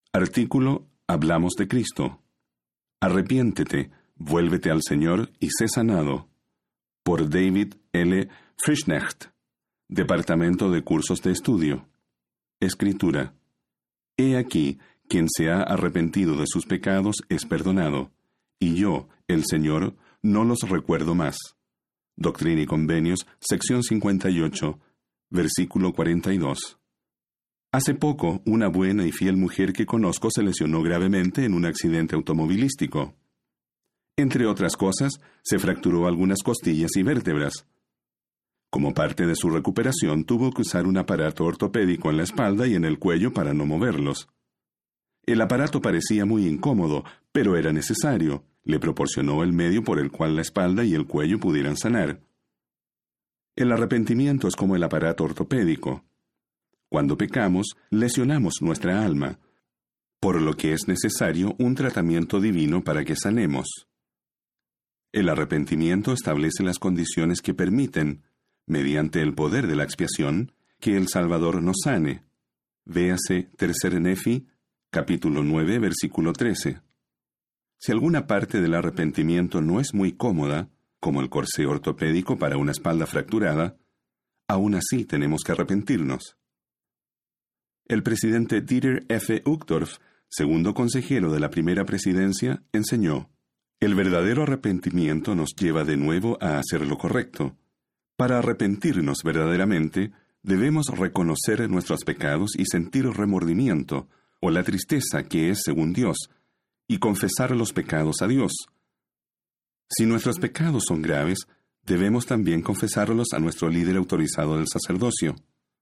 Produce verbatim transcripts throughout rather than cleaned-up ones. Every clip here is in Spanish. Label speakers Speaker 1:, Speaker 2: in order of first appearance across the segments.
Speaker 1: Artículo Hablamos de Cristo. Arrepiéntete, vuélvete al Señor y sé sanado. Por David L. Frischnecht, Departamento de Cursos de Estudio. Escritura. He aquí, quien se ha arrepentido de sus pecados es perdonado, y yo, el Señor, no los recuerdo más. Doctrina y Convenios, sección cincuenta y ocho, versículo cuarenta y dos. Hace poco, una buena y fiel mujer que conozco se lesionó gravemente en un accidente automovilístico. Entre otras cosas, se fracturó algunas costillas y vértebras. Como parte de su recuperación, tuvo que usar un aparato ortopédico en la espalda y en el cuello para no moverlos. El aparato parecía muy incómodo, pero era necesario. Le proporcionó el medio por el cual la espalda y el cuello pudieran sanar. El arrepentimiento es como el aparato ortopédico. Cuando pecamos, lesionamos nuestra alma, por lo que es necesario un tratamiento divino para que sanemos. El arrepentimiento establece las condiciones que permiten, mediante el poder de la expiación, que el Salvador nos sane. Véase Tercer Nefi, capítulo nueve, versículo trece. Si alguna parte del arrepentimiento no es muy cómoda, como el corsé ortopédico para una espalda fracturada, aún así tenemos que arrepentirnos. El presidente Dieter F. Uchtdorf, segundo consejero de la primera presidencia, enseñó: el verdadero arrepentimiento nos lleva de nuevo a hacer lo correcto. Para arrepentirnos verdaderamente, debemos reconocer nuestros pecados y sentir remordimiento, o la tristeza que es según Dios, y confesar los pecados a Dios. Si nuestros pecados son graves, debemos también confesarlos a nuestro líder autorizado del sacerdocio.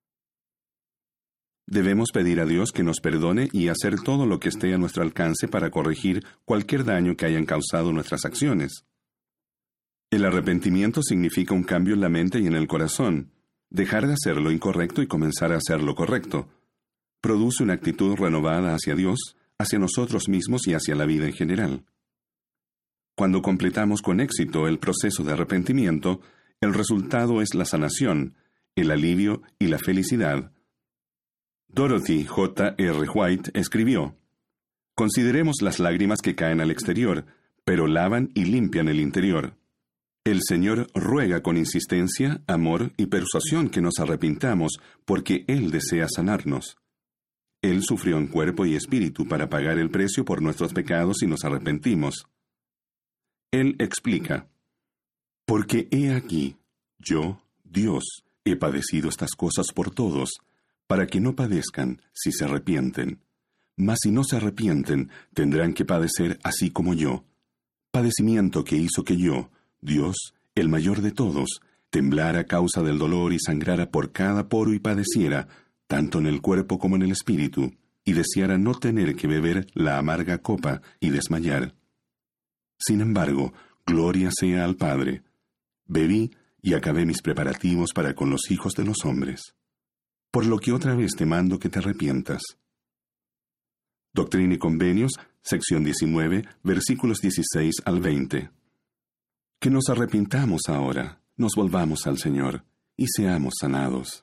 Speaker 1: Debemos pedir a Dios que nos perdone y hacer todo lo que esté a nuestro alcance para corregir cualquier daño que hayan causado nuestras acciones. El arrepentimiento significa un cambio en la mente y en el corazón, dejar de hacer lo incorrecto y comenzar a hacer lo correcto. Produce una actitud renovada hacia Dios, hacia nosotros mismos y hacia la vida en general. Cuando completamos con éxito el proceso de arrepentimiento, el resultado es la sanación, el alivio y la felicidad. Dorothy J. R. White escribió: consideremos las lágrimas que caen al exterior, pero lavan y limpian el interior. El Señor ruega con insistencia, amor y persuasión que nos arrepintamos, porque Él desea sanarnos. Él sufrió en cuerpo y espíritu para pagar el precio por nuestros pecados y nos arrepentimos. Él explica: porque he aquí, yo, Dios, he padecido estas cosas por todos, para que no padezcan si se arrepienten. Mas si no se arrepienten, tendrán que padecer así como yo. Padecimiento que hizo que yo, Dios, el mayor de todos, temblara a causa del dolor y sangrara por cada poro y padeciera, tanto en el cuerpo como en el espíritu, y deseara no tener que beber la amarga copa y desmayar. Sin embargo, gloria sea al Padre. Bebí y acabé mis preparativos para con los hijos de los hombres. Por lo que otra vez te mando que te arrepientas. Doctrina y Convenios, sección diecinueve, versículos dieciséis al veinte. Que nos arrepintamos ahora, nos volvamos al Señor, y seamos sanados.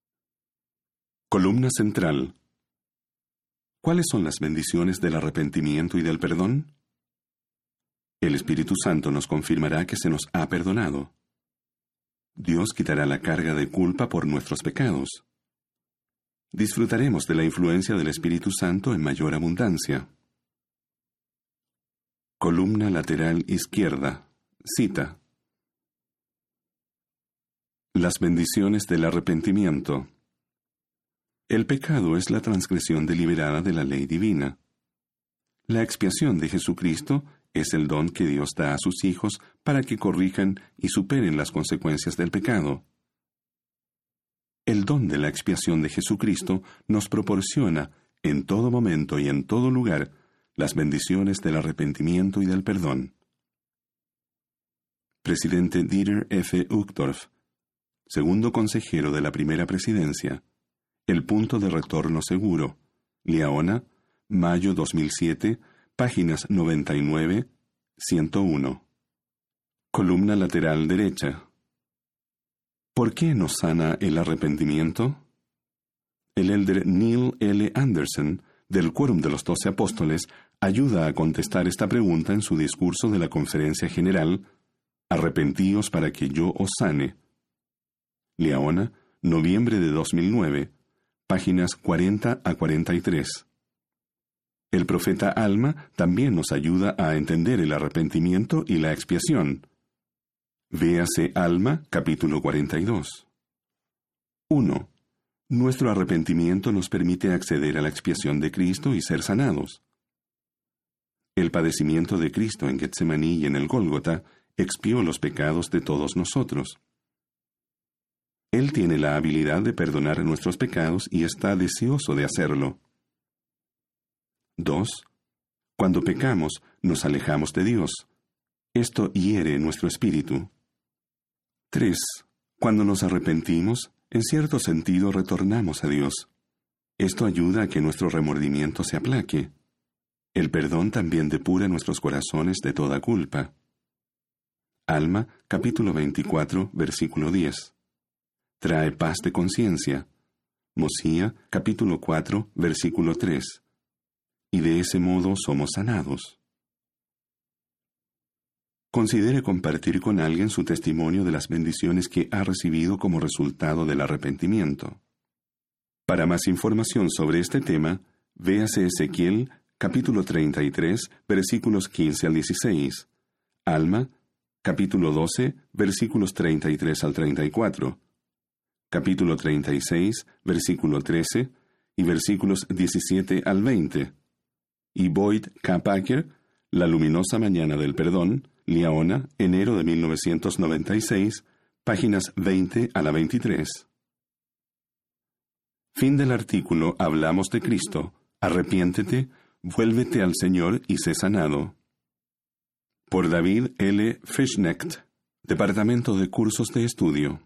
Speaker 1: Columna central. ¿Cuáles son las bendiciones del arrepentimiento y del perdón? El Espíritu Santo nos confirmará que se nos ha perdonado. Dios quitará la carga de culpa por nuestros pecados. Disfrutaremos de la influencia del Espíritu Santo en mayor abundancia. Columna lateral izquierda. Cita. Las bendiciones del arrepentimiento. El pecado es la transgresión deliberada de la ley divina. La expiación de Jesucristo es el don que Dios da a sus hijos para que corrijan y superen las consecuencias del pecado. El don de la expiación de Jesucristo nos proporciona, en todo momento y en todo lugar, las bendiciones del arrepentimiento y del perdón. Presidente Dieter F. Uchtdorf, segundo consejero de la primera presidencia. El punto de retorno seguro. Liaona, mayo dos mil siete, páginas noventa y nueve, ciento uno. Columna lateral derecha. ¿Por qué nos sana el arrepentimiento? El elder Neil L. Anderson del Quórum de los Doce Apóstoles, ayuda a contestar esta pregunta en su discurso de la Conferencia General, Arrepentíos para que yo os sane. Liaona, noviembre de dos mil nueve, páginas cuarenta a cuarenta y tres. El profeta Alma también nos ayuda a entender el arrepentimiento y la expiación. Véase Alma, capítulo cuarenta y dos. uno. Nuestro arrepentimiento nos permite acceder a la expiación de Cristo y ser sanados. El padecimiento de Cristo en Getsemaní y en el Gólgota expió los pecados de todos nosotros. Él tiene la habilidad de perdonar nuestros pecados y está deseoso de hacerlo. dos. Cuando pecamos, nos alejamos de Dios. Esto hiere nuestro espíritu. tres. Cuando nos arrepentimos, en cierto sentido retornamos a Dios. Esto ayuda a que nuestro remordimiento se aplaque. El perdón también depura nuestros corazones de toda culpa. Alma, capítulo veinticuatro, versículo diez. Trae paz de conciencia. Mosía, capítulo cuatro, versículo tres. Y de ese modo somos sanados. Considere compartir con alguien su testimonio de las bendiciones que ha recibido como resultado del arrepentimiento. Para más información sobre este tema, véase Ezequiel, capítulo treinta y tres, versículos quince al dieciséis, Alma, capítulo doce, versículos treinta y tres al treinta y cuatro, capítulo treinta y seis, versículo trece y versículos diecisiete al veinte, y Boyd K. Packer, La luminosa mañana del perdón, Liaona, enero de mil novecientos noventa y seis, páginas veinte a la veintitrés. Fin del artículo Hablamos de Cristo. Arrepiéntete, vuélvete al Señor y sé sanado. Por David L. Frischknecht, Departamento de Cursos de Estudio.